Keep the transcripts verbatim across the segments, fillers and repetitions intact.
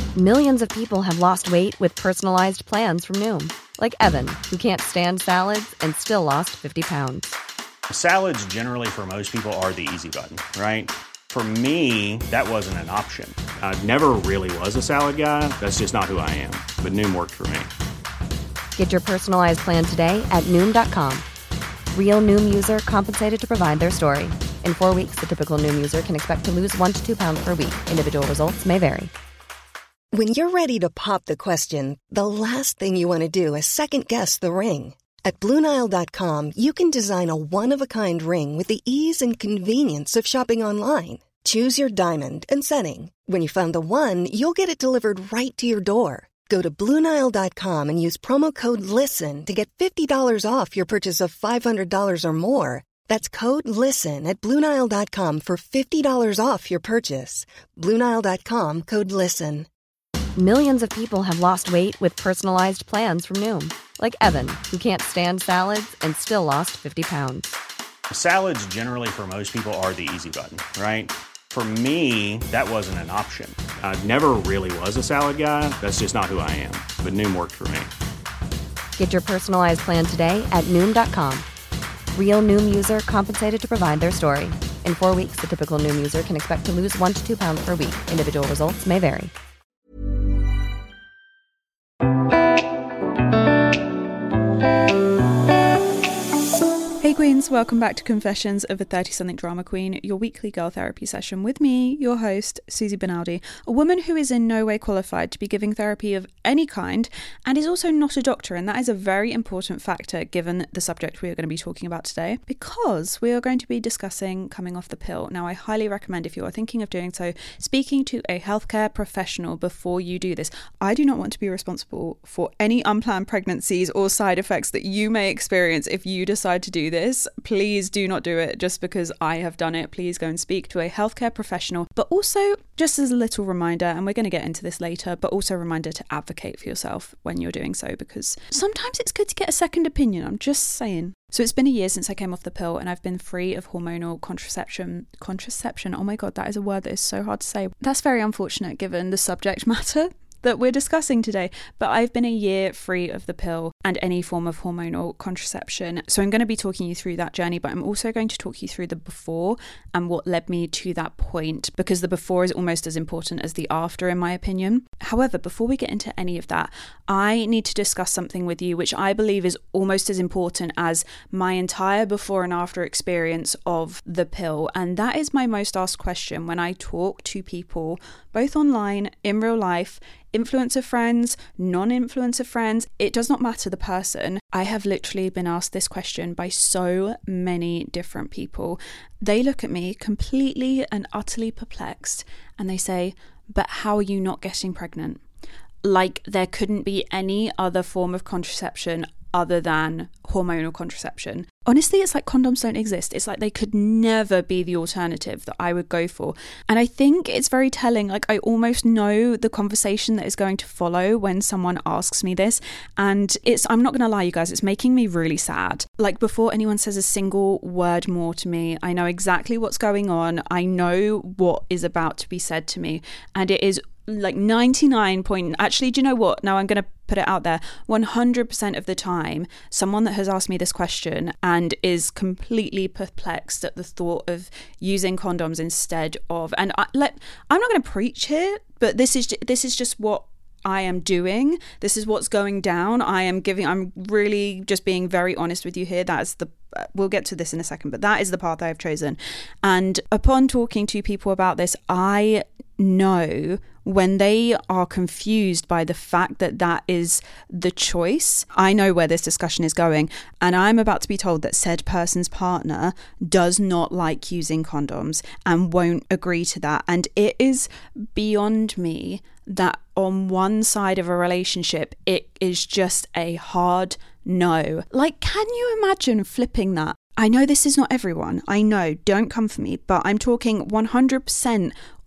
Millions of people have lost weight with personalized plans from Noom. Like Evan, who can't stand salads and still lost fifty pounds. Salads generally for most people are the easy button, right? For me, that wasn't an option. I never really was a salad guy. That's just not who I am. But Noom worked for me. Get your personalized plan today at Noom dot com. Real Noom user compensated to provide their story. In four weeks, the typical Noom user can expect to lose one to two pounds per week. Individual results may vary. When you're ready to pop the question, the last thing you want to do is second-guess the ring. At Blue Nile dot com, you can design a one-of-a-kind ring with the ease and convenience of shopping online. Choose your diamond and setting. When you find the one, you'll get it delivered right to your door. Go to Blue Nile dot com and use promo code LISTEN to get fifty dollars off your purchase of five hundred dollars or more. That's code LISTEN at Blue Nile dot com for fifty dollars off your purchase. Blue Nile dot com, code LISTEN. Millions of people have lost weight with personalized plans from Noom. Like Evan, who can't stand salads and still lost fifty pounds. Salads generally for most people are the easy button, right? For me, that wasn't an option. I never really was a salad guy. That's just not who I am. But Noom worked for me. Get your personalized plan today at Noom dot com. Real Noom user compensated to provide their story. In four weeks, the typical Noom user can expect to lose one to two pounds per week. Individual results may vary. Hey Queens, welcome back to Confessions of a thirty-something Drama Queen, your weekly girl therapy session with me, your host, Susie Benaldi, a woman who is in no way qualified to be giving therapy of any kind and is also not a doctor, and that is a very important factor given the subject we are going to be talking about today, because we are going to be discussing coming off the pill. Now, I highly recommend, if you are thinking of doing so, speaking to a healthcare professional before you do this. I do not want to be responsible for any unplanned pregnancies or side effects that you may experience if you decide to do this. Please do not do it just because I have done it. Please go and speak to a healthcare professional. But also, just as a little reminder, and we're going to get into this later, but also a reminder to advocate for yourself when you're doing so, because sometimes it's good to get a second opinion. I'm just saying. So it's been a year since I came off the pill, and I've been free of hormonal contraception. Contraception, oh my God, that is a word that is so hard to say. That's very unfortunate given the subject matter that we're discussing today, but I've been a year free of the pill and any form of hormonal contraception. So I'm going to be talking you through that journey, but I'm also going to talk you through the before and what led me to that point, because the before is almost as important as the after, in my opinion. However, before we get into any of that, I need to discuss something with you, which I believe is almost as important as my entire before and after experience of the pill. And that is my most asked question when I talk to people, both online, in real life, influencer friends, non-influencer friends. It does not matter the person. I have literally been asked this question by so many different people. They look at me completely and utterly perplexed and they say, but how are you not getting pregnant? Like there couldn't be any other form of contraception other than hormonal contraception. Honestly, it's like condoms don't exist. It's like they could never be the alternative that I would go for. And I think it's very telling. Like I almost know the conversation that is going to follow when someone asks me this. And it's, I'm not going to lie, you guys, it's making me really sad. Like before anyone says a single word more to me, I know exactly what's going on. I know what is about to be said to me. And it is like ninety-nine point, actually, do you know what? Now I'm going to put it out there. one hundred percent of the time, someone that has asked me this question and is completely perplexed at the thought of using condoms instead of, and I, let, I'm not going to preach here, but this is, this is just what I am doing. This is what's going down. I am giving, I'm really just being very honest with you here. That's the, we'll get to this in a second, but that is the path I have chosen. And upon talking to people about this, I know when they are confused by the fact that that is the choice, I know where this discussion is going. And I'm about to be told that said person's partner does not like using condoms and won't agree to that. And it is beyond me that on one side of a relationship, it is just a hard no. Like, can you imagine flipping that? I know this is not everyone. I know, don't come for me, but I'm talking one hundred percent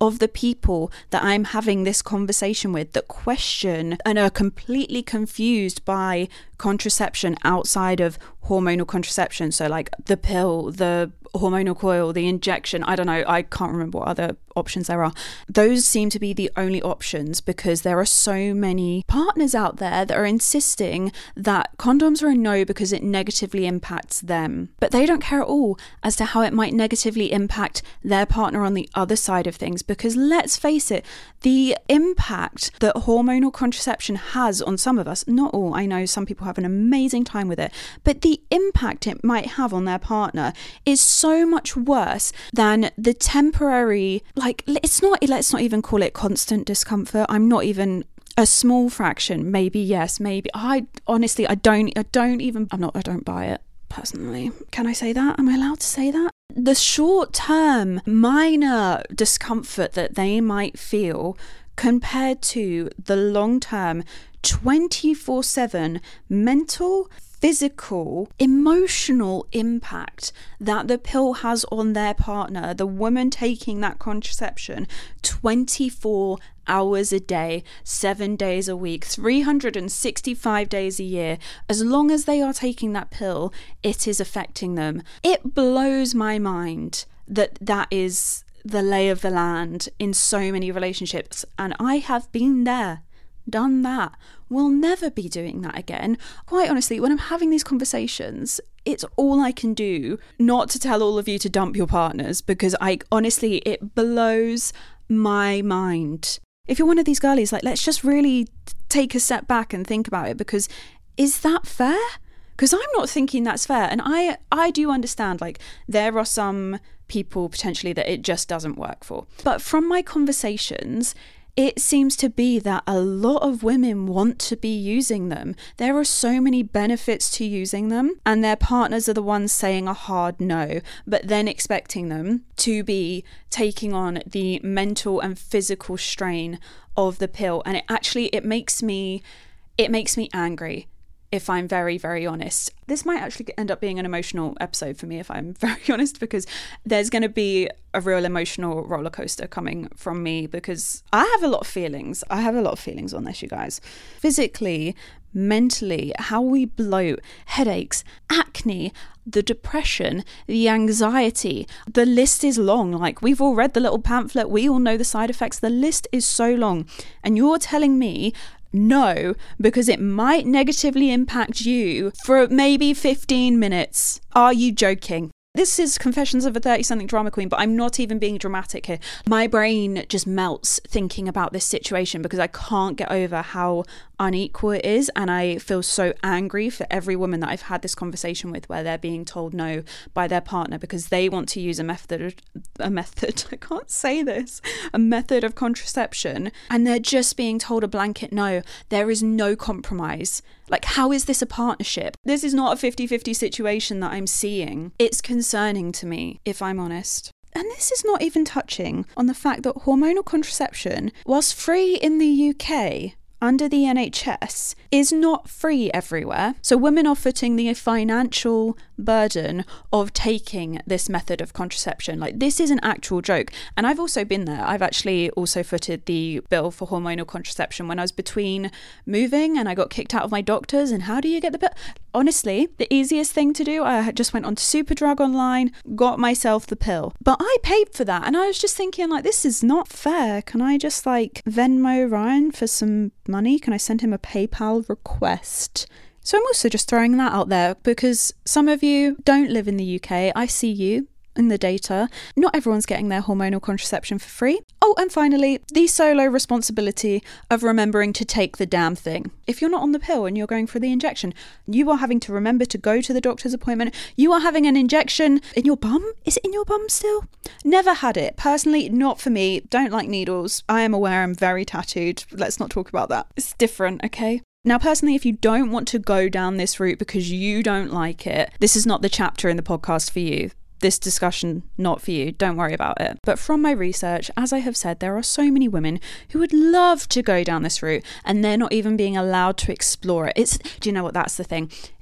of the people that I'm having this conversation with that question and are completely confused by contraception outside of hormonal contraception. So like the pill, the hormonal coil, the injection, I don't know, I can't remember what other options there are. Those seem to be the only options because there are so many partners out there that are insisting that condoms are a no because it negatively impacts them. But they don't care at all as to how it might negatively impact their partner on the other side of things, because let's face it, the impact that hormonal contraception has on some of us, not all, I know some people have an amazing time with it, but the impact it might have on their partner is so much worse than the temporary, like, it's not, let's not even call it constant discomfort. I'm not even a small fraction, maybe yes, maybe. I honestly, I don't, I don't even, I'm not, I don't buy it personally. Can I say that? Am I allowed to say that? The short-term minor discomfort that they might feel compared to the long-term twenty-four seven mental, physical, emotional impact that the pill has on their partner, the woman taking that contraception twenty-four hours a day, seven days a week, three hundred sixty-five days a year, as long as they are taking that pill, it is affecting them. It blows my mind that that is the lay of the land in so many relationships, and I have been there, done that. We'll never be doing that again. Quite honestly, when I'm having these conversations, it's all I can do not to tell all of you to dump your partners, because I honestly, it blows my mind. If you're one of these girlies, like, let's just really take a step back and think about it, because is that fair? Because I'm not thinking that's fair. And I, I do understand, like, there are some people potentially that it just doesn't work for. But from my conversations, it seems to be that a lot of women want to be using them. There are so many benefits to using them, and their partners are the ones saying a hard no, but then expecting them to be taking on the mental and physical strain of the pill. And it actually, it makes me, it makes me angry, if I'm very, very honest. This might actually end up being an emotional episode for me, if I'm very honest, because there's going to be a real emotional roller coaster coming from me, because I have a lot of feelings. I have a lot of feelings on this, you guys. Physically, mentally, how we bloat, headaches, acne, the depression, the anxiety. The list is long. Like, we've all read the little pamphlet. We all know the side effects. The list is so long. And you're telling me no, because it might negatively impact you for maybe fifteen minutes. Are you joking? This is Confessions of a thirty-something Drama Queen, but I'm not even being dramatic here. My brain just melts thinking about this situation, because I can't get over how unequal it is, and I feel so angry for every woman that I've had this conversation with where they're being told no by their partner because they want to use a method, a method, I can't say this, a method of contraception, and they're just being told a blanket no. There is no compromise. Like, how is this a partnership? This is not a fifty-fifty situation that I'm seeing. It's concerning to me, if I'm honest. And this is not even touching on the fact that hormonal contraception, whilst free in the U K, under the N H S, is not free everywhere. So women are footing the financial burden of taking this method of contraception. Like, this is an actual joke. And I've also been there. I've actually also footed the bill for hormonal contraception when I was between moving and I got kicked out of my doctor's. And how do you get the bill? Honestly, the easiest thing to do, I just went on to Superdrug online, got myself the pill. But I paid for that. And I was just thinking, like, this is not fair. Can I just, like, Venmo Ryan for some money? Can I send him a PayPal request? So I'm also just throwing that out there, because some of you don't live in the U K. I see you in the data. Not everyone's getting their hormonal contraception for free. Oh, and finally, the solo responsibility of remembering to take the damn thing. If you're not on the pill and you're going for the injection, you are having to remember to go to the doctor's appointment. You are having an injection in your bum. Is it in your bum still? Never had it. Personally, not for me. Don't like needles. I am aware I'm very tattooed. Let's not talk about that. It's different, okay? Now, personally, if you don't want to go down this route because you don't like it, this is not the chapter in the podcast for you. This discussion, not for you. Don't worry about it. But from my research, as I have said, there are so many women who would love to go down this route, and they're not even being allowed to explore it. It's, do you know what? That's the thing.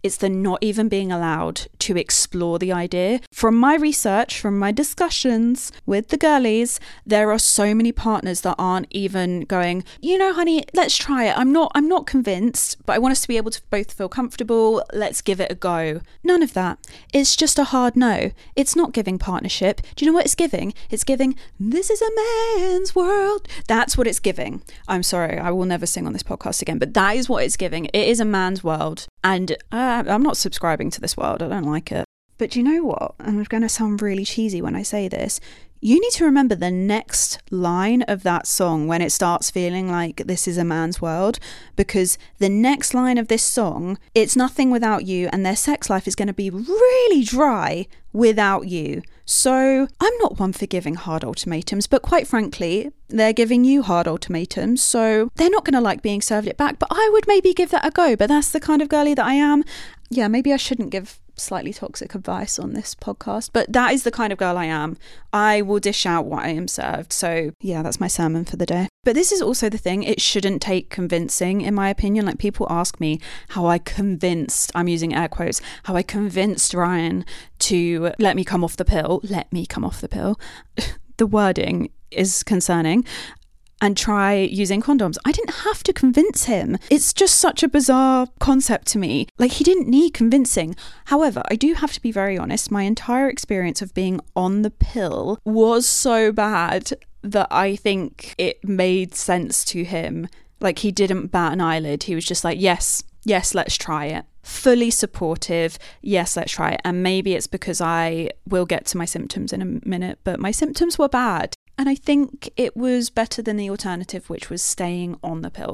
It's the not even being allowed to explore the idea. From my research, from my discussions with the girlies, there are so many partners that aren't even going, you know, honey, let's try it. I'm not, I'm not convinced, but I want us to be able to both feel comfortable. Let's give it a go. None of that. It's just a hard no. It's not giving partnership. Do you know what it's giving? It's giving, this is a man's world. That's what it's giving. I'm sorry, I will never sing on this podcast again, but that is what it's giving. It is a man's world. And uh, I'm not subscribing to this world. I don't like it. But do you know what? I'm going to sound really cheesy when I say this. You need to remember the next line of that song when it starts feeling like this is a man's world, because the next line of this song, it's nothing without you, and their sex life is going to be really dry without you. So I'm not one for giving hard ultimatums, but quite frankly, they're giving you hard ultimatums, so they're not going to like being served it back. But I would maybe give that a go, but that's the kind of girly that I am. Yeah, maybe I shouldn't give slightly toxic advice on this podcast, but that is the kind of girl I am. I will dish out what I am served. So yeah, that's my sermon for the day. But this is also the thing, it shouldn't take convincing, in my opinion. Like, people ask me how I convinced, I'm using air quotes, how I convinced Ryan to let me come off the pill. Let me come off the pill. The wording is concerning. And try using condoms. I didn't have to convince him. It's just such a bizarre concept to me. Like, he didn't need convincing. However, I do have to be very honest. My entire experience of being on the pill was so bad that I think it made sense to him. Like, he didn't bat an eyelid. He was just like, yes, yes, let's try it. Fully supportive. Yes, let's try it. And maybe it's because I will get to my symptoms in a minute, but my symptoms were bad. And I think it was better than the alternative, which was staying on the pill.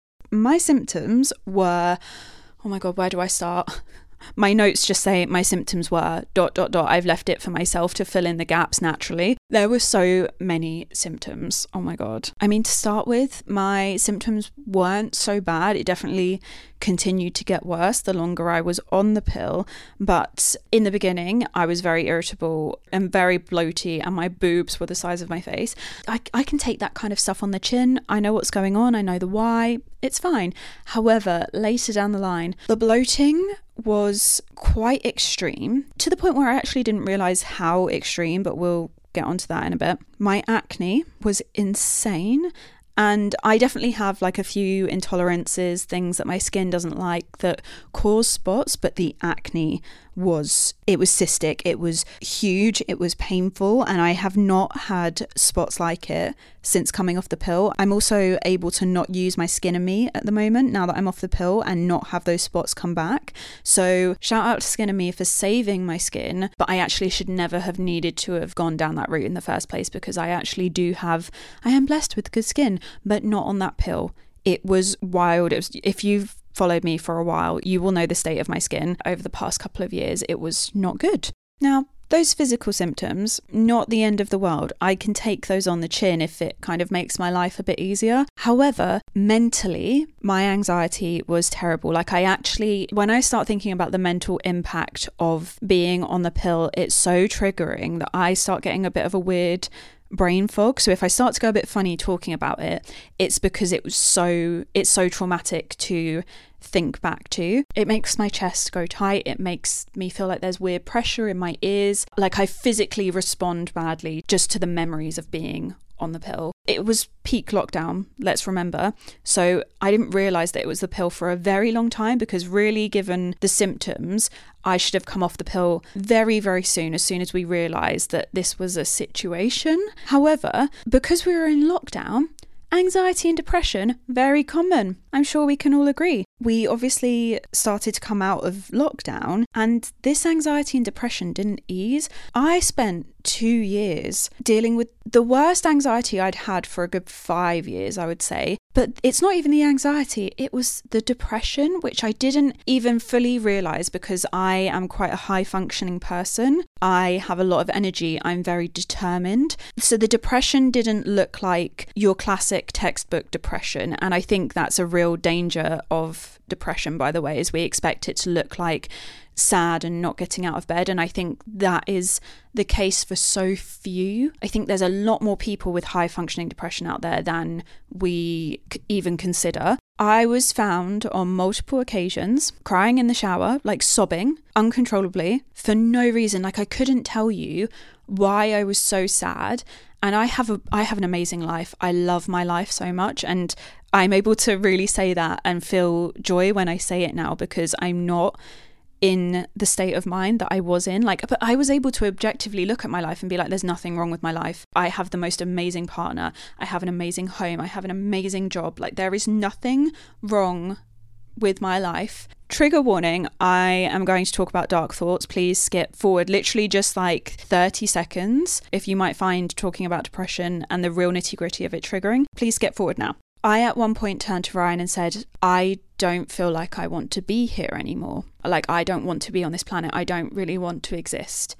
My symptoms were, oh my God, where do I start? My notes just say my symptoms were dot, dot, dot. I've left it for myself to fill in the gaps naturally. There were so many symptoms. Oh my God. I mean, to start with, my symptoms weren't so bad. It definitely continued to get worse the longer I was on the pill. But in the beginning, I was very irritable and very bloaty, and my boobs were the size of my face. I, I can take that kind of stuff on the chin. I know what's going on. I know the why. It's fine. However, later down the line, the bloating was quite extreme, to the point where I actually didn't realize how extreme, but we'll get onto that in a bit. My acne was insane. And I definitely have like a few intolerances, things that my skin doesn't like that cause spots, but the acne was, it was cystic, it was huge, it was painful, and I have not had spots like it since coming off the pill. I'm also able to not use my Skin-A-Me at the moment now that I'm off the pill and not have those spots come back. So shout out to Skin-A-Me for saving my skin, but I actually should never have needed to have gone down that route in the first place, because I actually do have, I am blessed with good skin, but not on that pill. It was wild. It was, if you've followed me for a while, you will know the state of my skin over the past couple of years. It was not good. Now, those physical symptoms, not the end of the world. I can take those on the chin if it kind of makes my life a bit easier. However, mentally, my anxiety was terrible. Like, I actually, when I start thinking about the mental impact of being on the pill, it's so triggering that I start getting a bit of a weird brain fog. So if I start to go a bit funny talking about it, it's because it was so, it's so traumatic to think back to. It makes my chest go tight. It makes me feel like there's weird pressure in my ears. Like, I physically respond badly just to the memories of being on the pill. It was peak lockdown, let's remember. So I didn't realize that it was the pill for a very long time, because really, given the symptoms, I should have come off the pill very, very soon, as soon as we realized that this was a situation. However, because we were in lockdown, anxiety and depression, very common. I'm sure we can all agree. We obviously started to come out of lockdown, and this anxiety and depression didn't ease. I spent two years dealing with the worst anxiety I'd had for a good five years, I would say. But it's not even the anxiety, it was the depression, which I didn't even fully realize, because I am quite a high functioning person. I have a lot of energy. I'm very determined. So the depression didn't look like your classic textbook depression. And I think that's a really real danger of depression, by the way, is we expect it to look like sad and not getting out of bed. And I think that is the case for so few. I think there's a lot more people with high functioning depression out there than we c- even consider. I was found on multiple occasions crying in the shower, like sobbing uncontrollably for no reason. Like I couldn't tell you why I was so sad. And I have a I have an amazing life. I love my life so much, and I'm able to really say that and feel joy when I say it now, because I'm not in the state of mind that I was in. Like, but I was able to objectively look at my life and be like, there's nothing wrong with my life. I have the most amazing partner. I have an amazing home. I have an amazing job. Like, there is nothing wrong with my life. Trigger warning, I am going to talk about dark thoughts. Please skip forward literally just like thirty seconds. If you might find talking about depression and the real nitty gritty of it triggering, please skip forward now. I at one point turned to Ryan and said, I don't feel like I want to be here anymore. Like, I don't want to be on this planet. I don't really want to exist.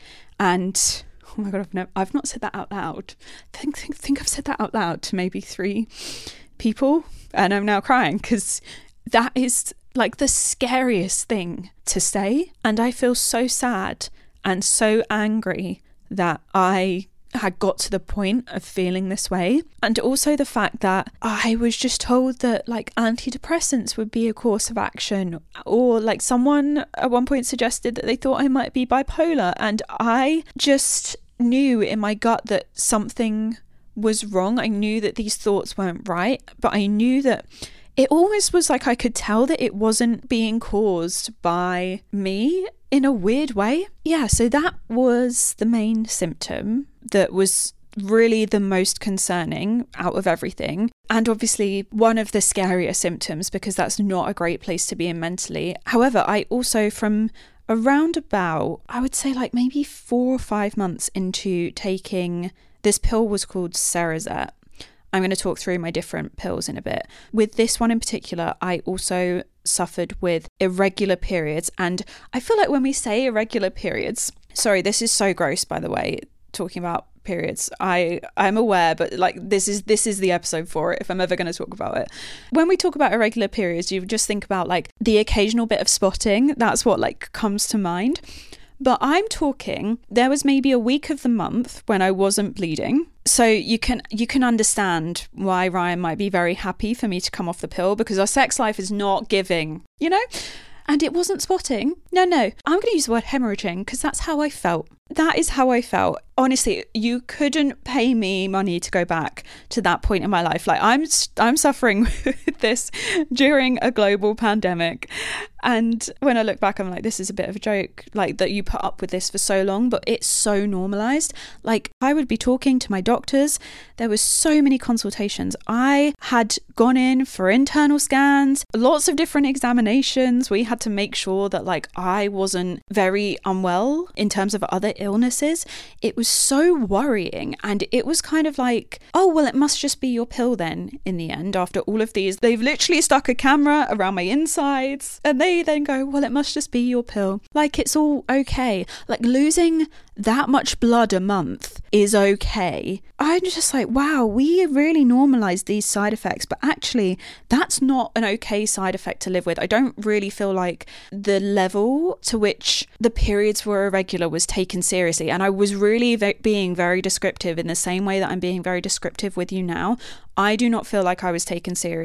And oh my God, I've, no, I've not said that out loud. I think, think, think I've said that out loud to maybe three people. And I'm now crying because that is like the scariest thing to say. And I feel so sad and so angry that I had got to the point of feeling this way. And also the fact that I was just told that like antidepressants would be a course of action, or like someone at one point suggested that they thought I might be bipolar, and I just knew in my gut that something was wrong. I knew that these thoughts weren't right, but I knew that it almost was like I could tell that it wasn't being caused by me in a weird way. Yeah, so that was the main symptom that was really the most concerning out of everything. And obviously one of the scarier symptoms, because that's not a great place to be in mentally. However, I also, from around about, I would say like maybe four or five months into taking, this pill was called Cerazette. I'm going to talk through my different pills in a bit. With this one in particular, I also suffered with irregular periods. And I feel like when we say irregular periods, sorry, this is so gross, by the way, talking about periods. I, I'm aware, but like this is this is the episode for it if I'm ever going to talk about it. When we talk about irregular periods, you just think about like the occasional bit of spotting. That's what like comes to mind. But I'm talking, there was maybe a week of the month when I wasn't bleeding. So you can you can understand why Ryan might be very happy for me to come off the pill, because our sex life is not giving, you know? And it wasn't spotting. No, no, I'm going to use the word hemorrhaging because that's how I felt. That is how I felt. Honestly, you couldn't pay me money to go back to that point in my life. Like I'm, I'm suffering with this during a global pandemic. And when I look back, I'm like, this is a bit of a joke, like that you put up with this for so long, but it's so normalized. Like I would be talking to my doctors. There was so many consultations. I had gone in for internal scans, lots of different examinations. We had to make sure that like I wasn't very unwell in terms of other illnesses. It was so worrying, and it was kind of like, oh well, it must just be your pill then. In the end, after all of these, they've literally stuck a camera around my insides and they then go, well, it must just be your pill. Like it's all okay. Like losing that much blood a month is okay. I'm just like, wow, we really normalize these side effects, but actually that's not an okay side effect to live with. I don't really feel like the level to which the periods were irregular was taken seriously. And I was really ve- being very descriptive in the same way that I'm being very descriptive with you now. I do not feel like I was taken seriously.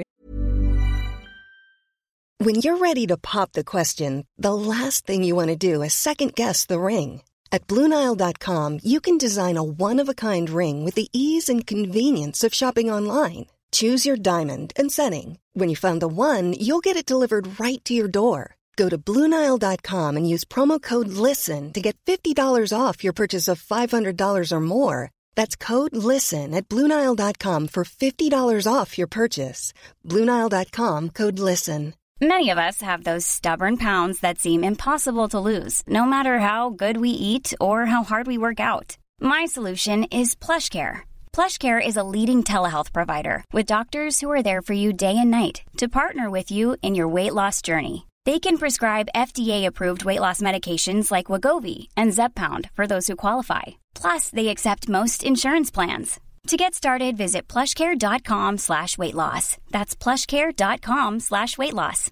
When you're ready to pop the question, the last thing you want to do is second guess the ring. At Blue Nile dot com, you can design a one-of-a-kind ring with the ease and convenience of shopping online. Choose your diamond and setting. When you find the one, you'll get it delivered right to your door. Go to Blue Nile dot com and use promo code LISTEN to get fifty dollars off your purchase of five hundred dollars or more. That's code LISTEN at Blue Nile dot com for fifty dollars off your purchase. Blue Nile dot com, code LISTEN. Many of us have those stubborn pounds that seem impossible to lose, no matter how good we eat or how hard we work out. My solution is PlushCare. PlushCare is a leading telehealth provider with doctors who are there for you day and night to partner with you in your weight loss journey. They can prescribe F D A-approved weight loss medications like Wegovy and Zepbound for those who qualify. Plus, they accept most insurance plans. To get started, visit plushcare.com slash weight loss. That's plushcare.com slash weight loss.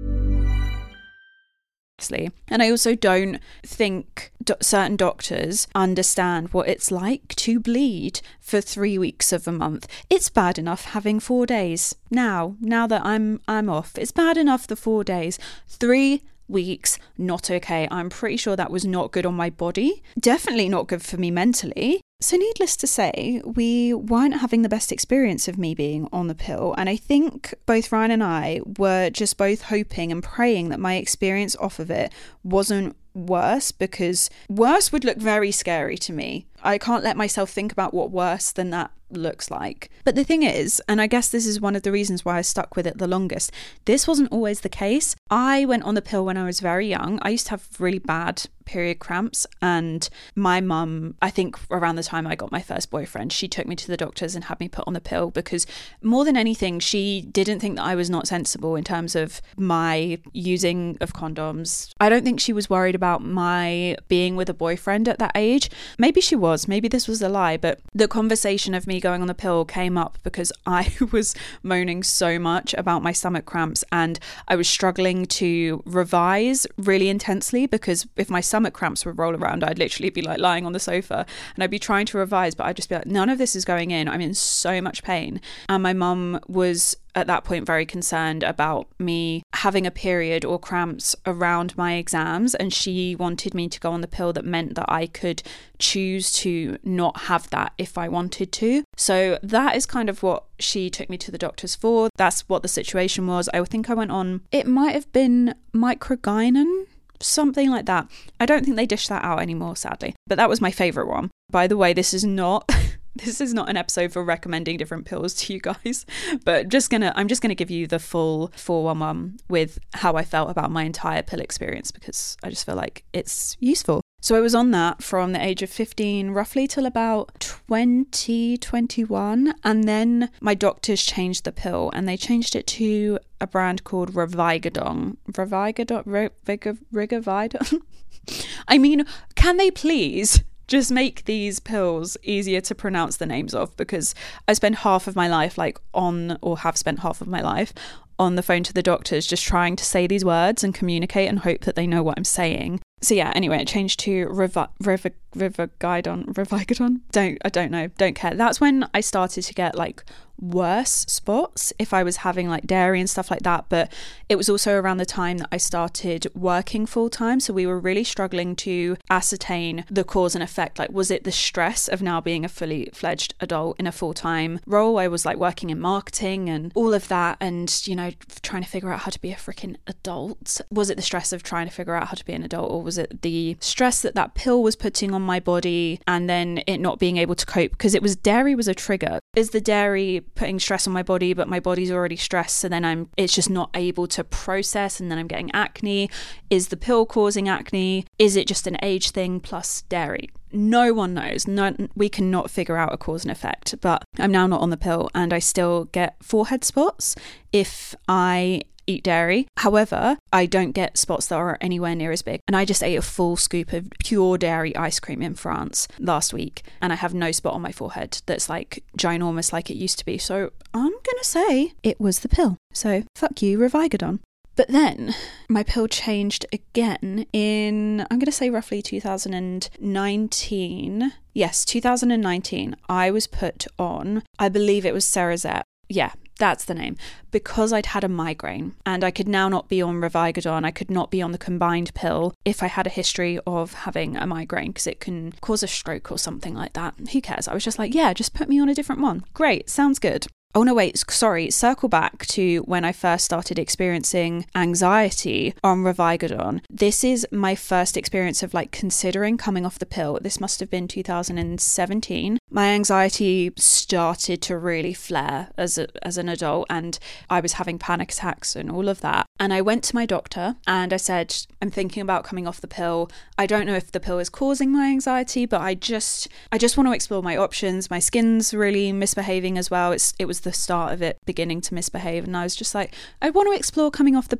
And I also don't think do- certain doctors understand what it's like to bleed for three weeks of a month. It's bad enough having four days now, now that I'm I'm off. It's bad enough the four days. Three weeks, not okay. I'm pretty sure that was not good on my body. Definitely not good for me mentally. So needless to say, we weren't having the best experience of me being on the pill. And I think both Ryan and I were just both hoping and praying that my experience off of it wasn't worse, because worse would look very scary to me. I can't let myself think about what worse than that looks like. But the thing is, and I guess this is one of the reasons why I stuck with it the longest, this wasn't always the case. I went on the pill when I was very young. I used to have really bad period cramps, and my mum, I think around the time I got my first boyfriend, she took me to the doctors and had me put on the pill, because more than anything, she didn't think that I was not sensible in terms of my using of condoms. I don't think she was worried about my being with a boyfriend at that age. Maybe she was, maybe this was a lie, but the conversation of me going on the pill came up because I was moaning so much about my stomach cramps, and I was struggling to revise really intensely, because if my stomach cramps would roll around, I'd literally be like lying on the sofa and I'd be trying to revise, but I'd just be like, none of this is going in. I'm in so much pain. And my mum was at that point very concerned about me having a period or cramps around my exams, and she wanted me to go on the pill that meant that I could choose to not have that if I wanted to. So that is kind of what she took me to the doctors for. That's what the situation was. I think I went on, it might have been Microgynon, something like that. I don't think they dish that out anymore, sadly, but that was my favorite one. By the way, this is not this is not an episode for recommending different pills to you guys, but just gonna I'm just gonna give you the full four one one with how I felt about my entire pill experience, because I just feel like it's useful. So I was on that from the age of fifteen roughly till about twenty twenty-one, and then my doctors changed the pill, and they changed it to a brand called Revigadon. Revigadon? Revigadon? I mean, can they please just make these pills easier to pronounce the names of? Because I spend half of my life like on, or have spent half of my life on the phone to the doctors just trying to say these words and communicate and hope that they know what I'm saying. So yeah, anyway, it changed to Revi- Revi- Revigadon. Revigadon? Don't, I don't know, don't care. That's when I started to get like worse spots if I was having like dairy and stuff like that. But it was also around the time that I started working full time, so we were really struggling to ascertain the cause and effect. Like, was it the stress of now being a fully fledged adult in a full-time role? I was like working in marketing and all of that, and you know, trying to figure out how to be a freaking adult. Was it the stress of trying to figure out how to be an adult, or was it the stress that that pill was putting on my body and then it not being able to cope? Because it was dairy was a trigger. Is the dairy putting stress on my body, but my body's already stressed, so then I'm it's just not able to process, and then I'm getting acne? Is the pill causing acne? Is it just an age thing plus dairy? No one knows. No, we cannot figure out a cause and effect. But I'm now not on the pill, and I still get forehead spots if I eat dairy. However, I don't get spots that are anywhere near as big. And I just ate a full scoop of pure dairy ice cream in France last week, and I have no spot on my forehead that's like ginormous like it used to be. So I'm gonna say it was the pill. So fuck you, Revigadon. But then my pill changed again in, I'm going to say roughly two thousand nineteen. Yes, two thousand nineteen. I was put on, I believe it was Cerazette. Yeah, that's the name. Because I'd had a migraine, and I could now not be on Revigadon. I could not be on the combined pill if I had a history of having a migraine, because it can cause a stroke or something like that. Who cares? I was just like, yeah, just put me on a different one. Great, sounds good. Oh no, wait, sorry, circle back to when I first started experiencing anxiety on Revigadon. This is my first experience of like considering coming off the pill. This must have been two thousand seventeen. My anxiety started to really flare as a, as an adult, and I was having panic attacks and all of that. And I went to my doctor and I said, I'm thinking about coming off the pill. I don't know if the pill is causing my anxiety, but I just I just want to explore my options. My skin's really misbehaving as well. It's it was the start of it beginning to misbehave, and I was just like, I want to explore coming off the pill.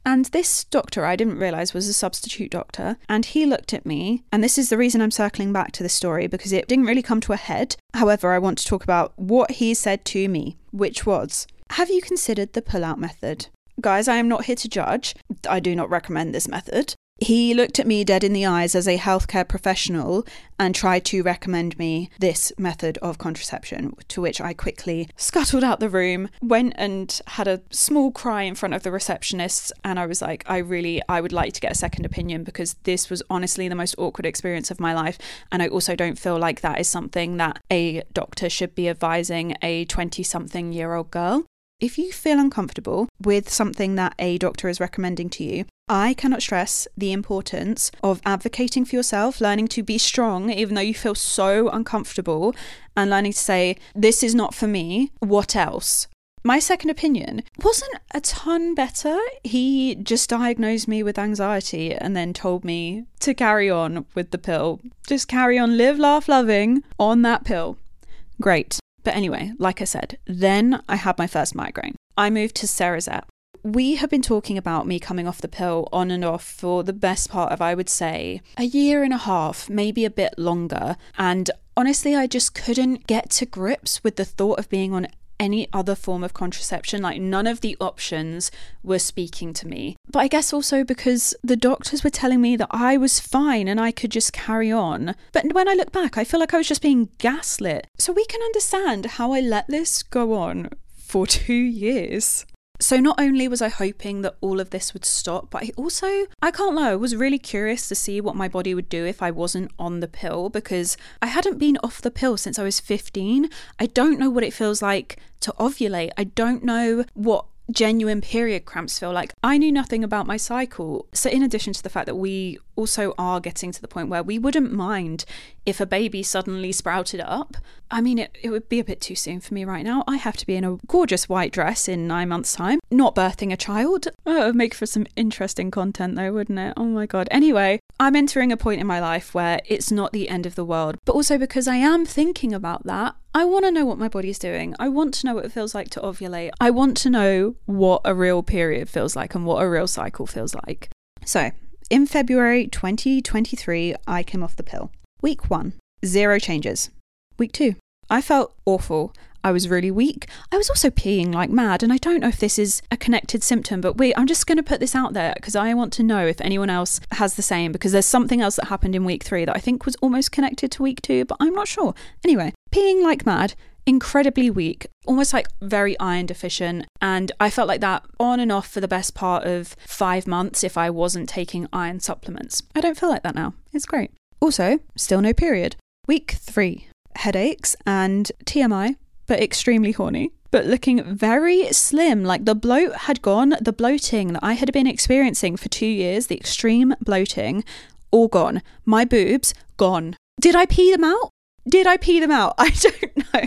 And this doctor, I didn't realise, was a substitute doctor. And he looked at me, and this is the reason I'm circling back to this story, because it didn't really come to a head. However, I want to talk about what he said to me, which was, have you considered the pull-out method? Guys, I am not here to judge. I do not recommend this method. He looked at me dead in the eyes as a healthcare professional and tried to recommend me this method of contraception, to which I quickly scuttled out the room, went and had a small cry in front of the receptionists, and I was like, I really, I would like to get a second opinion, because this was honestly the most awkward experience of my life, and I also don't feel like that is something that a doctor should be advising a twenty-something year old girl. If you feel uncomfortable with something that a doctor is recommending to you, I cannot stress the importance of advocating for yourself, learning to be strong even though you feel so uncomfortable, and learning to say, this is not for me, what else? My second opinion wasn't a ton better. He just diagnosed me with anxiety and then told me to carry on with the pill. Just carry on, live, laugh, loving on that pill. Great. But anyway, like I said, then I had my first migraine. I moved to Cerazette. We have been talking about me coming off the pill on and off for the best part of, I would say, a year and a half, maybe a bit longer. And honestly, I just couldn't get to grips with the thought of being on any other form of contraception. Like, none of the options were speaking to me. But I guess also because the doctors were telling me that I was fine and I could just carry on. But when I look back, I feel like I was just being gaslit. So we can understand how I let this go on for two years. So not only was I hoping that all of this would stop, but I also, I can't lie, I was really curious to see what my body would do if I wasn't on the pill, because I hadn't been off the pill since I was fifteen. I don't know what it feels like to ovulate. I don't know what genuine period cramps feel like. I knew nothing about my cycle. So in addition to the fact that we also are getting to the point where we wouldn't mind if a baby suddenly sprouted up, I mean, it, it would be a bit too soon for me right now. I have to be in a gorgeous white dress in nine months' time, not birthing a child. Oh, it would make for some interesting content though, wouldn't it? Oh my God. Anyway, I'm entering a point in my life where it's not the end of the world, but also because I am thinking about that, I want to know what my body's doing. I want to know what it feels like to ovulate. I want to know what a real period feels like and what a real cycle feels like. So, in February twenty twenty-three, I came off the pill. Week one, zero changes. Week two, I felt awful. I was really weak. I was also peeing like mad, and I don't know if this is a connected symptom, but wait, I'm just going to put this out there because I want to know if anyone else has the same, because there's something else that happened in week three that I think was almost connected to week two, but I'm not sure. Anyway, peeing like mad, incredibly weak, almost like very iron deficient, and I felt like that on and off for the best part of five months if I wasn't taking iron supplements. I don't feel like that now. It's great. Also, still no period. Week three, headaches and T M I, but extremely horny, but looking very slim. Like the bloat had gone, the bloating that I had been experiencing for two years, the extreme bloating, all gone. My boobs, gone. Did I pee them out? Did I pee them out? I don't know.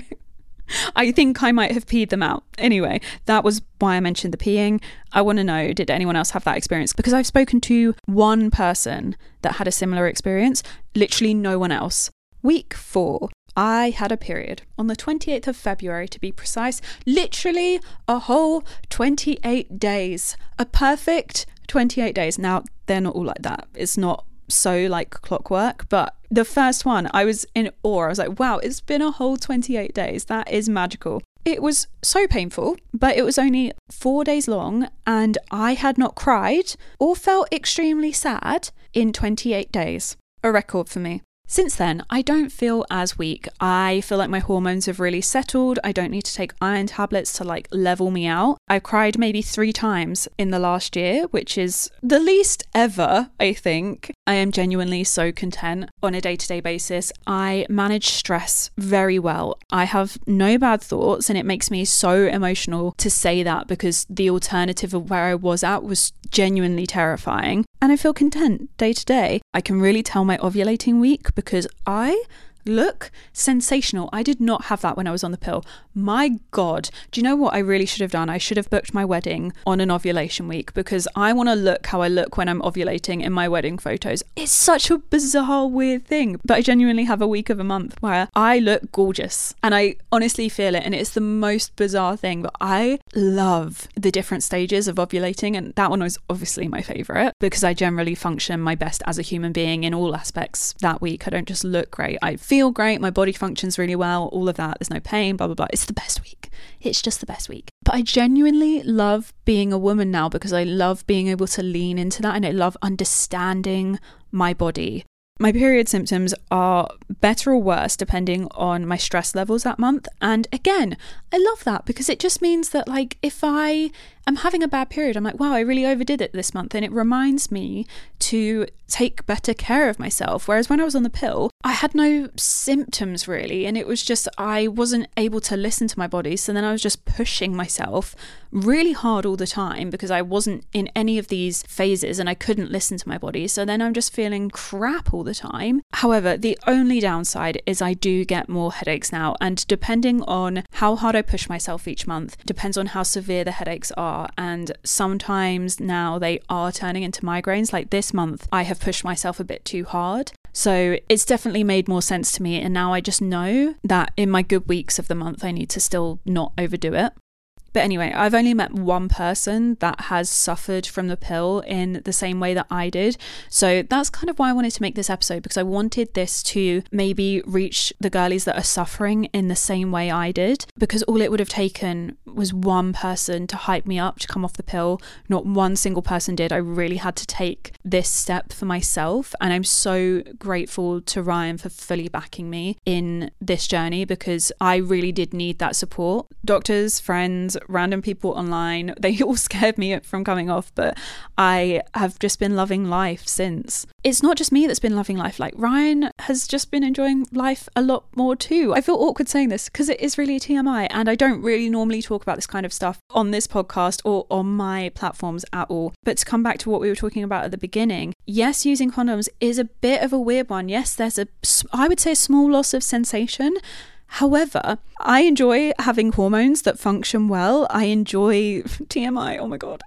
I think I might have peed them out. Anyway, that was why I mentioned the peeing. I want to know, did anyone else have that experience? Because I've spoken to one person that had a similar experience, literally no one else. Week four, I had a period on the twenty-eighth of February to be precise, literally a whole twenty-eight days, a perfect twenty-eight days. Now, they're not all like that. It's not so like clockwork, but the first one, I was in awe. I was like, wow, it's been a whole twenty-eight days. That is magical. It was so painful, but it was only four days long, and I had not cried or felt extremely sad in twenty-eight days. A record for me. Since then, I don't feel as weak. I feel like my hormones have really settled. I don't need to take iron tablets to like level me out. I cried maybe three times in the last year, which is the least ever, I think. I am genuinely so content on a day-to-day basis. I manage stress very well. I have no bad thoughts, and it makes me so emotional to say that because the alternative of where I was at was genuinely terrifying. And I feel content day to day. I can really tell my ovulating week because I look sensational. I did not have that when I was on the pill. My God, do you know what I really should have done? I should have booked my wedding on an ovulation week, because I want to look how I look when I'm ovulating in my wedding photos. It's such a bizarre, weird thing, but I genuinely have a week of a month where I look gorgeous, and I honestly feel it, and it's the most bizarre thing, but I love the different stages of ovulating, and that one was obviously my favorite because I generally function my best as a human being in all aspects that week. I don't just look great, I feel great, my body functions really well, all of that, there's no pain, blah blah blah. It's the best week. It's just the best week. But I genuinely love being a woman now because I love being able to lean into that, and I love understanding my body. My period symptoms are better or worse depending on my stress levels that month. And again, I love that because it just means that, like, if I am having a bad period, I'm like, wow, I really overdid it this month. And it reminds me to take better care of myself. Whereas when I was on the pill, I had no symptoms really. And it was just, I wasn't able to listen to my body. So then I was just pushing myself really hard all the time because I wasn't in any of these phases and I couldn't listen to my body. So then I'm just feeling crap all the time. However, the only downside is I do get more headaches now. And depending on how hard I push myself each month, depends on how severe the headaches are. And sometimes now they are turning into migraines. Like this month, I have pushed myself a bit too hard. So it's definitely made more sense to me. And now I just know that in my good weeks of the month, I need to still not overdo it. But anyway, I've only met one person that has suffered from the pill in the same way that I did. So that's kind of why I wanted to make this episode, because I wanted this to maybe reach the girlies that are suffering in the same way I did, because all it would have taken was one person to hype me up to come off the pill. Not one single person did. I really had to take this step for myself. And I'm so grateful to Ryan for fully backing me in this journey, because I really did need that support. Doctors, friends, random people online, they all scared me from coming off, but I have just been loving life since. It's not just me that's been loving life, like Ryan has just been enjoying life a lot more too. I feel awkward saying this because it is really T M I, and I don't really normally talk about this kind of stuff on this podcast or on my platforms at all. But to come back to what we were talking about at the beginning, yes, using condoms is a bit of a weird one. Yes, there's a, I would say, a small loss of sensation. However, I enjoy having hormones that function well. I enjoy T M I. Oh my God.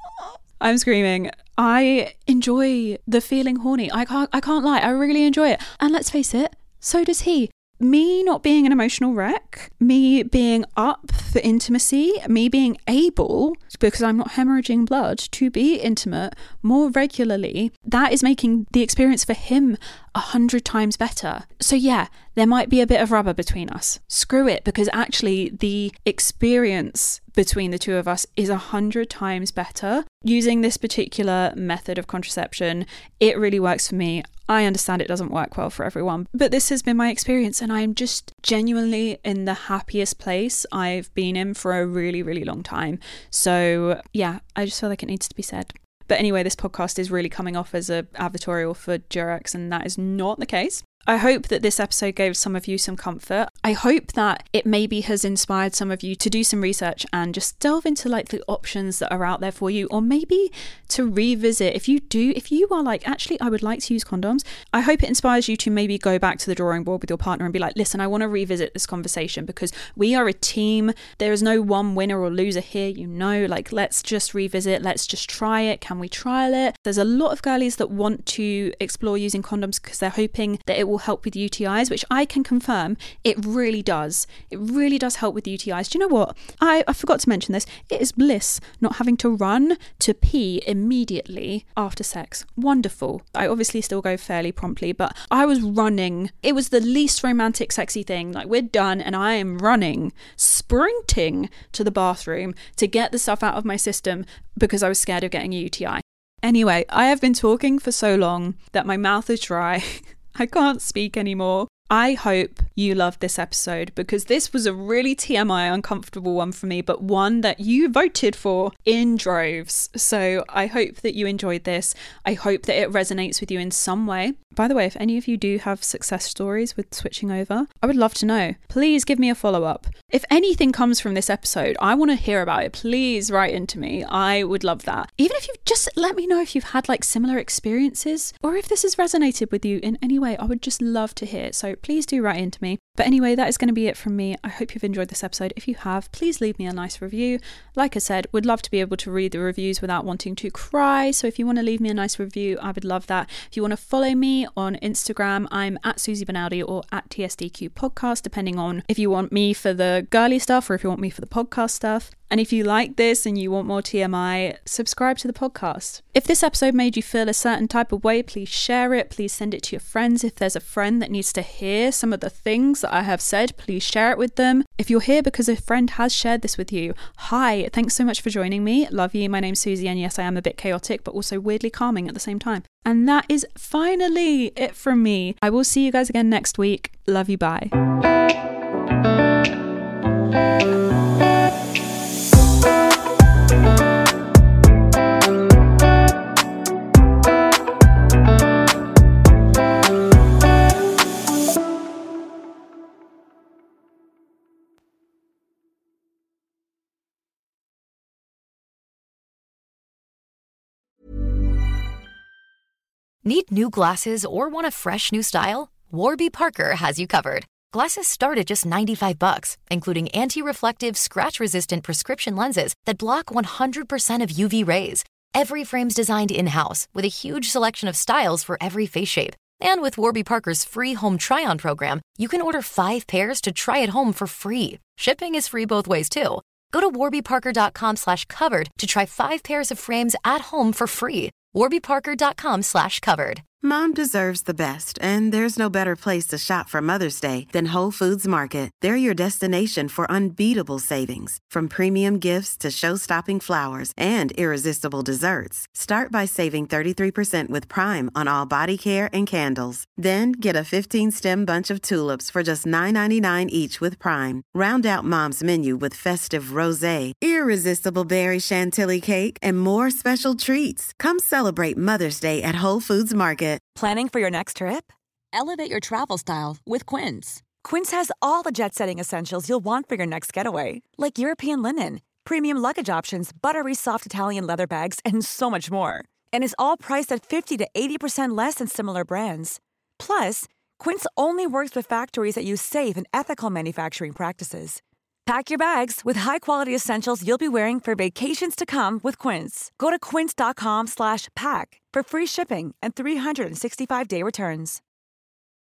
I'm screaming. I enjoy the feeling horny. I can't I can't lie. I really enjoy it. And let's face it, so does he. Me not being an emotional wreck, me being up for intimacy, me being able, because I'm not hemorrhaging blood, to be intimate more regularly, that is making the experience for him a hundred times better. So yeah, there might be a bit of rubber between us. Screw it, because actually the experience between the two of us is a hundred times better. Using this particular method of contraception, it really works for me. I understand it doesn't work well for everyone, but this has been my experience, and I'm just genuinely in the happiest place I've been in for a really, really long time. So yeah, I just feel like it needs to be said. But anyway, this podcast is really coming off as a advertorial for Durex, and that is not the case. I hope that this episode gave some of you some comfort. I hope that it maybe has inspired some of you to do some research and just delve into like the options that are out there for you, or maybe to revisit if you do, if you are like, actually, I would like to use condoms. I hope it inspires you to maybe go back to the drawing board with your partner and be like, listen, I want to revisit this conversation because we are a team. There is no one winner or loser here, you know, like let's just revisit, let's just try it. Can we trial it? There's a lot of girlies that want to explore using condoms because they're hoping that it will help with U T Is, which I can confirm it really does. It really does help with U T Is. Do you know what? I, I forgot to mention this. It is bliss not having to run to pee immediately after sex. Wonderful. I obviously still go fairly promptly, but I was running. It was the least romantic, sexy thing. Like, we're done and I am running, sprinting to the bathroom to get the stuff out of my system because I was scared of getting a U T I. Anyway, I have been talking for so long that my mouth is dry. I can't speak anymore. I hope you loved this episode because this was a really T M I uncomfortable one for me, but one that you voted for in droves. So I hope that you enjoyed this. I hope that it resonates with you in some way. By the way, if any of you do have success stories with switching over, I would love to know. Please give me a follow-up. If anything comes from this episode, I want to hear about it. Please write into me. I would love that. Even if you just let me know if you've had like similar experiences or if this has resonated with you in any way, I would just love to hear. So please do write into me. But anyway, that is going to be it from me. I hope you've enjoyed this episode. If you have, please leave me a nice review. Like I said, would love to be able to read the reviews without wanting to cry. So if you want to leave me a nice review, I would love that. If you want to follow me on Instagram, I'm at Susie Benaldi or at T S D Q Podcast, depending on if you want me for the girly stuff or if you want me for the podcast stuff. And if you like this and you want more T M I, subscribe to the podcast. If this episode made you feel a certain type of way, please share it. Please send it to your friends. If there's a friend that needs to hear some of the things that I have said, please share it with them. If you're here because a friend has shared this with you, hi, thanks so much for joining me. Love you. My name's Susie, and yes, I am a bit chaotic, but also weirdly calming at the same time. And that is finally it from me. I will see you guys again next week. Love you. Bye. Need new glasses or want a fresh new style? Warby Parker has you covered. Glasses start at just ninety-five bucks, including anti-reflective, scratch-resistant prescription lenses that block one hundred percent of U V rays. Every frame's designed in-house with a huge selection of styles for every face shape. And with Warby Parker's free home try-on program, you can order five pairs to try at home for free. Shipping is free both ways, too. Go to warbyparker.com slash covered to try five pairs of frames at home for free. warbyparker.com slash covered. Mom deserves the best, and there's no better place to shop for Mother's Day than Whole Foods Market. They're your destination for unbeatable savings, from premium gifts to show-stopping flowers and irresistible desserts. Start by saving thirty-three percent with Prime on all body care and candles. Then get a fifteen-stem bunch of tulips for just nine ninety-nine each with Prime. Round out Mom's menu with festive rosé, irresistible berry chantilly cake, and more special treats. Come celebrate Mother's Day at Whole Foods Market. Planning for your next trip? Elevate your travel style with Quince. Quince has all the jet-setting essentials you'll want for your next getaway, like European linen, premium luggage options, buttery soft Italian leather bags, and so much more. And is all priced at fifty to eighty percent less than similar brands. Plus, Quince only works with factories that use safe and ethical manufacturing practices. Pack your bags with high-quality essentials you'll be wearing for vacations to come with Quince. Go to quince.com slash pack for free shipping and three sixty-five day returns.